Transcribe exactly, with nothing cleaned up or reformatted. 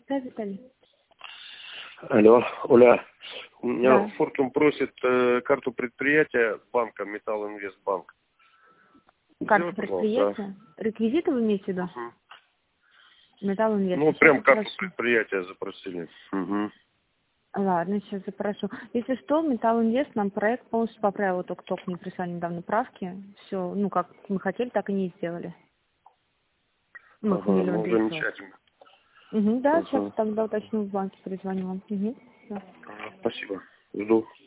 Да, Виталий. Алло, Оля, у меня Да. Фортум просит э, карту предприятия банка Металлинвестбанк. Карту Сделай, пожалуйста. предприятия? Реквизиты вы имеете в виду? Угу. Металлинвест. Ну, Сейчас прям карту запрошу. предприятия запросили. Угу. Ладно, сейчас запрошу. Если что, Металлинвест нам проект полностью поправил, только-только мне прислали недавно правки. Все, ну, как мы хотели, так и не сделали. Мы Ага, миллион ну девятьсот. замечательно. Угу, да, Ага. сейчас тогда уточню в банке, перезвоню вам. Угу. Да. Спасибо. Жду.